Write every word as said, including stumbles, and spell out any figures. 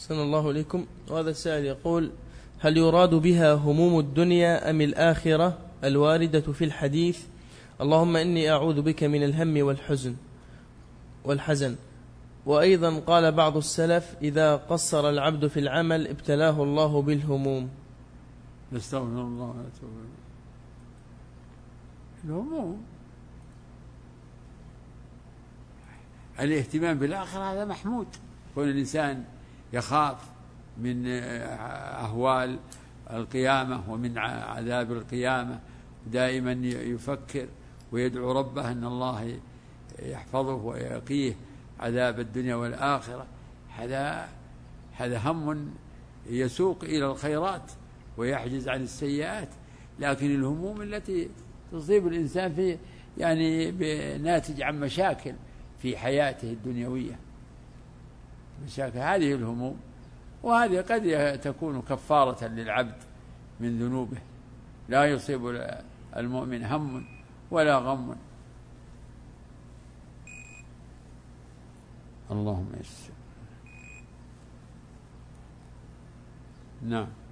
أحسن الله إليكم. وهذا السائل يقول: هل يراد بها هموم الدنيا أم الآخرة الواردة في الحديث اللهم إني أعوذ بك من الهم والحزن والحزن؟ وأيضا قال بعض السلف: إذا قصر العبد في العمل ابتلاه الله بالهموم. نستغفر الله ونتوب إليه. الهموم الاهتمام بالآخرة هذا محمود، كون الإنسان يخاف من أهوال القيامة ومن عذاب القيامة، دائما يفكر ويدعو ربه أن الله يحفظه ويقيه عذاب الدنيا والآخرة، هذا هذا هم يسوق إلى الخيرات ويحجز عن السيئات. لكن الهموم التي تصيب الإنسان في يعني ناتج عن مشاكل في حياته الدنيوية، مشاكل، هذه الهموم، وهذه قد تكون كفارة للعبد من ذنوبه. لا يصيب المؤمن هم ولا غم. اللهم يسر. نعم.